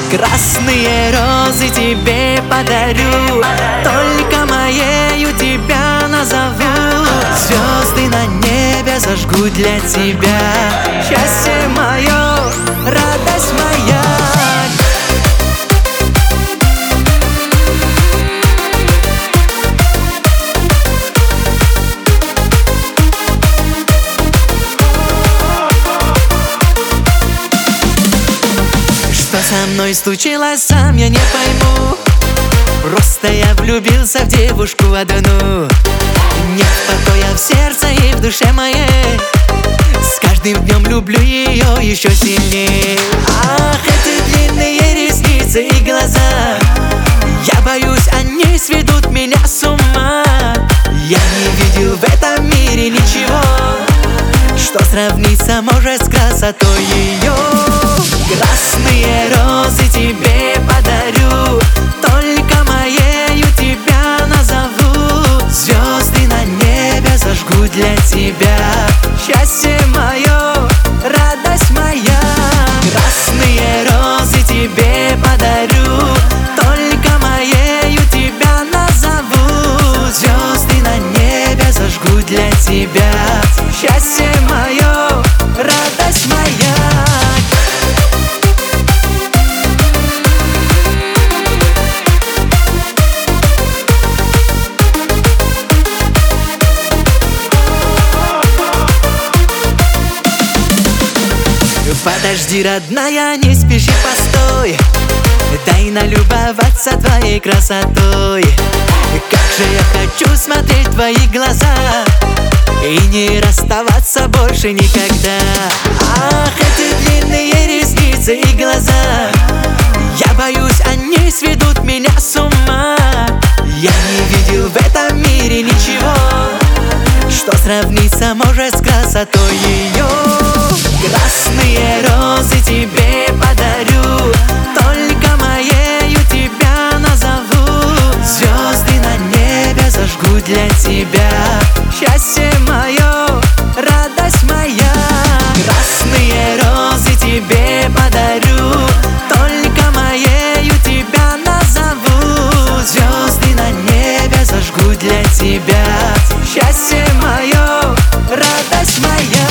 Красные розы тебе подарю, только моею тебя назову. Звезды на небе зажгу для тебя, счастье мое, радость моя. Что со мной случилось, сам я не пойму. Просто я влюбился в девушку одну. Нет покоя в сердце и в душе моей. С каждым днем люблю ее еще сильнее. Ах, эти длинные ресницы и глаза, я боюсь, они сведут меня с ума. Я не видел в этом мире ничего, что сравниться может с красотой ее. Красные розы тебе подарю, только моею тебя назову. Звезды на небе зажгу для тебя, счастье мое, радость моя. Красные розы тебе подарю, только моею тебя назову. Звезды на небе зажгу для тебя, счастье мое, радость моя. Подожди, родная, не спеши, постой. Дай налюбоваться твоей красотой. Как же я хочу смотреть в твои глаза и не расставаться больше никогда. Ах, эти длинные ресницы и глаза, я боюсь, они сведут меня с ума. Я не видел в этом мире ничего, что сравниться может с красотой ее. Красные розы тебе подарю, только моею тебя назову. Звезды на небе зажгу для тебя, счастье мое, радость моя. Красные розы тебе подарю, только моею тебя назову. Звезды на небе зажгу для тебя, счастье мое, радость моя.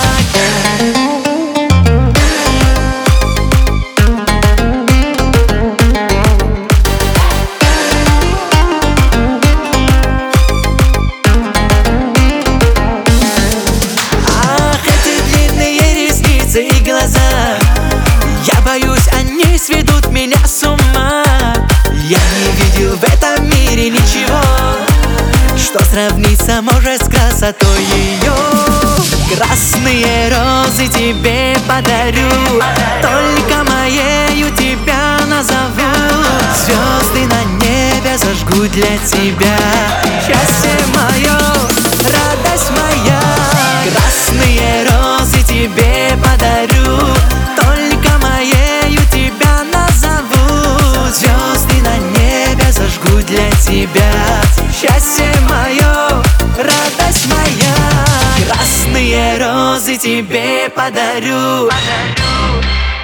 И глаза, я боюсь, они сведут меня с ума. Я не видел в этом мире ничего, что сравниться может с красотой ее. Красные розы тебе подарю, только моею тебя назову. Звезды на небе зажгу для тебя, счастье мое, радость моя. Красные розы тебе подарю, только моею тебя назову. Звезды на небе зажгу для тебя, счастье мое, радость моя. Красные розы тебе подарю.